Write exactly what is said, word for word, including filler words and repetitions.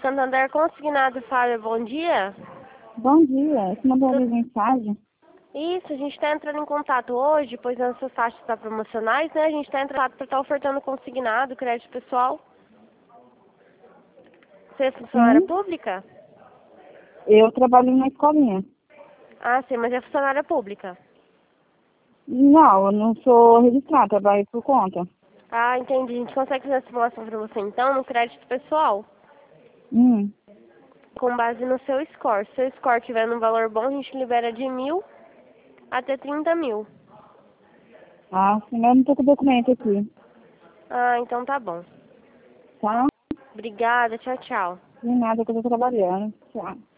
Santander Consignado, Fábio, bom dia. Bom dia, você mandou uma Tudo... mensagem? Isso, a gente está entrando em contato hoje, pois as nossas taxas estão promocionais, né? A gente está entrando em contato para estar ofertando consignado, crédito pessoal. Você é funcionária Sim, pública? eu trabalho numa escolinha. Ah, sim, mas é funcionária pública. Não, eu não sou registrada, trabalho por conta. Ah, entendi. A gente consegue fazer a simulação para você então no crédito pessoal, Hum. com base no seu score. Se o seu score tiver num valor bom, a gente libera de mil até trinta mil. Ah, sim, mas eu não tô com o documento aqui, Ah, então tá bom. tá? Obrigada, tchau, tchau. Nem nada que eu tô trabalhando. Tchau.